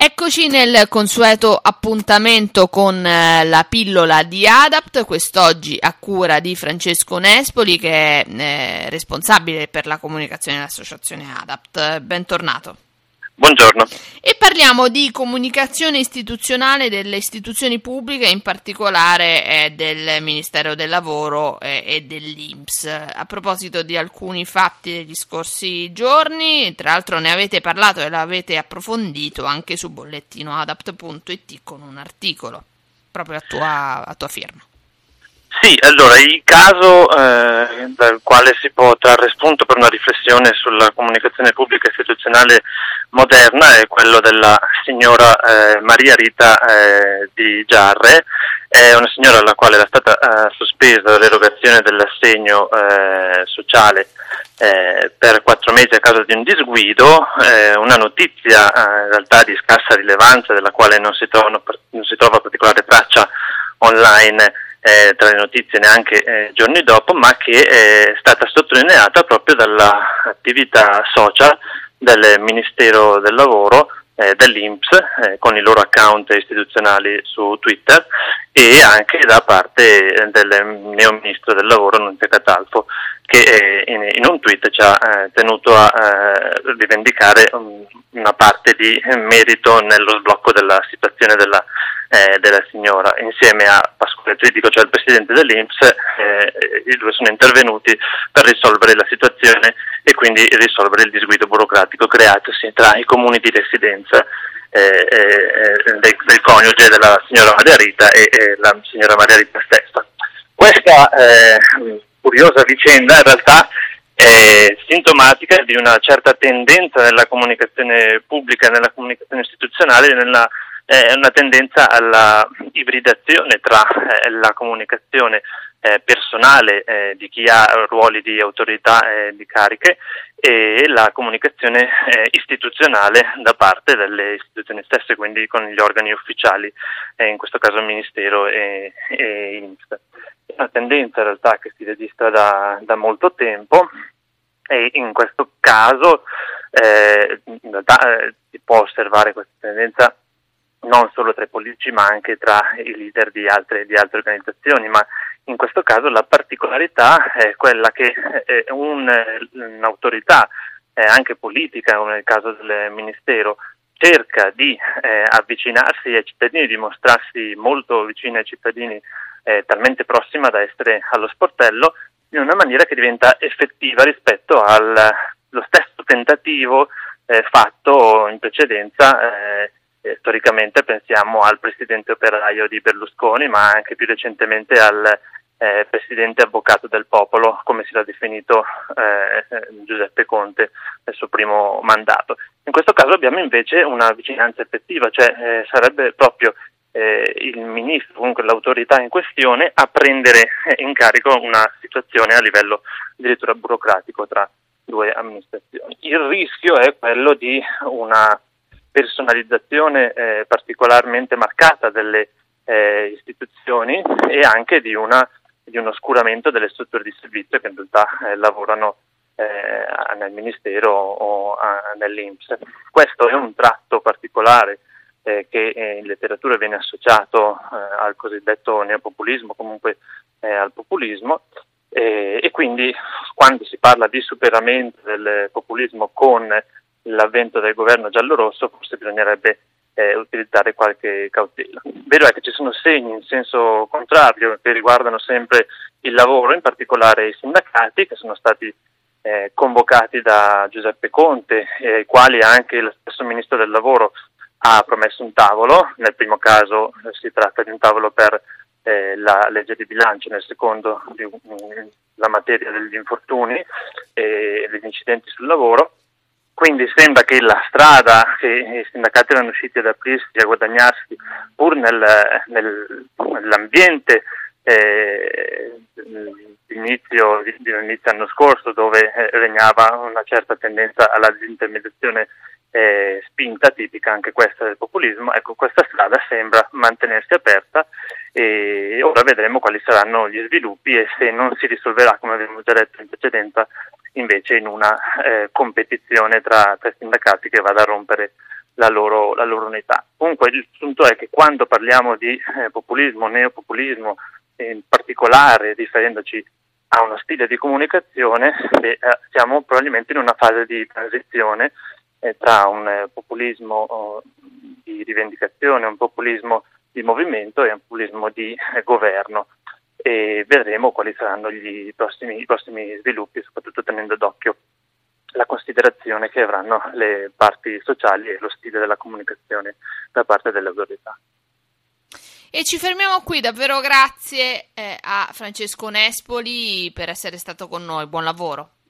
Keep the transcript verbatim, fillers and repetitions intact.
Eccoci nel consueto appuntamento con eh, la pillola di Adapt, quest'oggi a cura di Francesco Nespoli, che è eh, responsabile per la comunicazione dell'associazione Adapt. Bentornato. Buongiorno. E parliamo di comunicazione istituzionale delle istituzioni pubbliche, in particolare eh, del Ministero del Lavoro eh, e dell'I N P S. A proposito di alcuni fatti degli scorsi giorni, tra l'altro ne avete parlato e l'avete approfondito anche su bollettino adapt punto it con un articolo proprio a tua, a tua firma. Sì, allora il caso eh, dal quale si può trarre spunto per una riflessione sulla comunicazione pubblica istituzionale moderna è quello della signora eh, Maria Rita eh, di Giarre. È una signora alla quale era stata eh, sospesa l'erogazione dell'assegno eh, sociale eh, per quattro mesi a causa di un disguido, eh, una notizia eh, in realtà di scarsa rilevanza, della quale non si, trovano, non si trova particolare traccia online Eh, tra le notizie neanche eh, giorni dopo, ma che è stata sottolineata proprio dall'attività social del Ministero del Lavoro, eh, dell'I N P S, eh, con i loro account istituzionali su Twitter, e anche da parte eh, del neo ministro del lavoro Nunzia Catalfo, che eh, in, in un tweet ci ha eh, tenuto a eh, rivendicare um, una parte di merito nello sblocco della situazione della Eh, della signora, insieme a Pasquale Tridico, cioè il presidente dell'I N P S. Eh, I due sono intervenuti per risolvere la situazione e quindi risolvere il disguido burocratico creatosi tra i comuni di residenza eh, eh, del, del coniuge della signora Maria Rita e, e la signora Maria Rita stessa. Questa eh, curiosa vicenda in realtà è sintomatica di una certa tendenza nella comunicazione pubblica, nella comunicazione istituzionale, nella È una tendenza alla ibridazione tra eh, la comunicazione eh, personale eh, di chi ha ruoli di autorità e eh, di cariche e la comunicazione eh, istituzionale da parte delle istituzioni stesse, quindi con gli organi ufficiali, eh, in questo caso il Ministero e, e I N P S. È una tendenza in realtà che si registra da, da molto tempo, e in questo caso eh, in realtà eh, si può osservare questa tendenza non solo tra i politici ma anche tra i leader di altre, di altre organizzazioni, ma in questo caso la particolarità è quella che eh, un, un'autorità eh, anche politica, come nel caso del Ministero, cerca di eh, avvicinarsi ai cittadini, di mostrarsi molto vicina ai cittadini, eh, talmente prossima da essere allo sportello, in una maniera che diventa effettiva rispetto allo stesso tentativo eh, fatto in precedenza. eh, Eh, storicamente pensiamo al presidente operaio di Berlusconi, ma anche più recentemente al eh, presidente avvocato del popolo, come si era definito eh, Giuseppe Conte nel suo primo mandato. In questo caso abbiamo invece una vicinanza effettiva, cioè eh, sarebbe proprio eh, il ministro, comunque l'autorità in questione, a prendere in carico una situazione a livello addirittura burocratico tra due amministrazioni. Il rischio è quello di una personalizzazione eh, particolarmente marcata delle eh, istituzioni e anche di, una, di un oscuramento delle strutture di servizio che in realtà eh, lavorano eh, nel Ministero o a, nell'I N P S. Questo è un tratto particolare eh, che eh, in letteratura viene associato eh, al cosiddetto neopopulismo, comunque eh, al populismo, eh, e quindi quando si parla di superamento del populismo con l'avvento del governo giallorosso forse bisognerebbe eh, utilizzare qualche cautela. Vero è che ci sono segni in senso contrario che riguardano sempre il lavoro, in particolare i sindacati, che sono stati eh, convocati da Giuseppe Conte e ai quali anche lo stesso ministro del lavoro ha promesso un tavolo. Nel primo caso eh, si tratta di un tavolo per eh, la legge di bilancio, nel secondo di, um, la materia degli infortuni e degli incidenti sul lavoro. Quindi sembra che la strada che i sindacati erano riusciti ad aprirsi, a guadagnarsi pur nel, nel, nell'ambiente eh, inizio, inizio anno scorso, dove eh, regnava una certa tendenza alla disintermediazione eh, spinta, tipica anche questa del populismo, ecco, questa strada sembra mantenersi aperta e ora vedremo quali saranno gli sviluppi e se non si risolverà, come abbiamo già detto in precedenza, invece in una eh, competizione tra, tra sindacati che vada a rompere la loro, la loro unità. Comunque il punto è che quando parliamo di eh, populismo, neopopulismo, in particolare riferendoci a uno stile di comunicazione, eh, siamo probabilmente in una fase di transizione eh, tra un eh, populismo oh, di rivendicazione, un populismo di movimento e un populismo di eh, governo, e vedremo quali saranno gli prossimi, i prossimi sviluppi, soprattutto tenendo d'occhio la considerazione che avranno le parti sociali e lo stile della comunicazione da parte delle autorità. E ci fermiamo qui, davvero grazie eh, a Francesco Nespoli per essere stato con noi, buon lavoro.